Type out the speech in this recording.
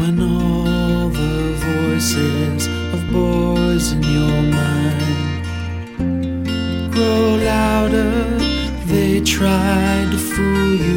When all the voices of boys in your mind grow louder, they try to fool you